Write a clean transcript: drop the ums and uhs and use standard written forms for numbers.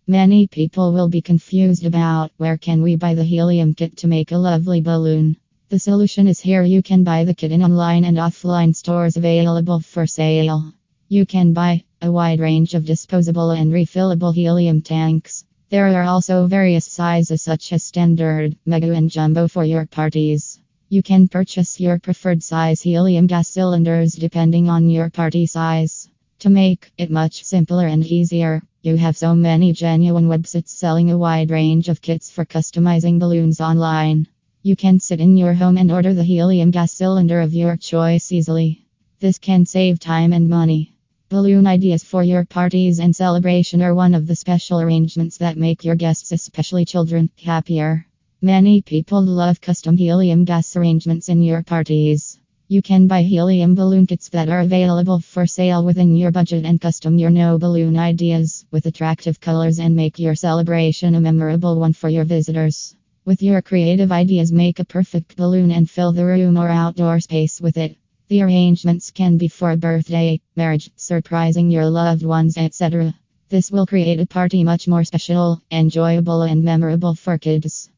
Many people will be confused about where can we buy the helium kit to make a lovely balloon. The solution is here. You can buy the kit in online and offline stores available for sale. You can buy a wide range of disposable and refillable helium tanks. There are also various sizes such as standard, mega and jumbo for your parties. You can purchase your preferred size helium gas cylinders depending on your party size. To make it much simpler and easier, you have so many genuine websites selling a wide range of kits for customizing balloons online. You can sit in your home and order the helium gas cylinder of your choice easily. This can save time and money. Balloon ideas for your parties and celebration are one of the special arrangements that make your guests, especially children, happier. Many people love custom helium gas arrangements in your parties. You can buy helium balloon kits that are available for sale within your budget and custom your no balloon ideas with attractive colors and make your celebration a memorable one for your visitors. With your creative ideas, make a perfect balloon and fill the room or outdoor space with it. The arrangements can be for a birthday, marriage, surprising your loved ones, etc. This will create a party much more special, enjoyable, and memorable for kids.